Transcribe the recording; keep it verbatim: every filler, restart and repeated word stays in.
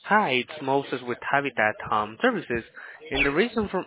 Hi, it's Moses with Habitat um, Services, and the reason for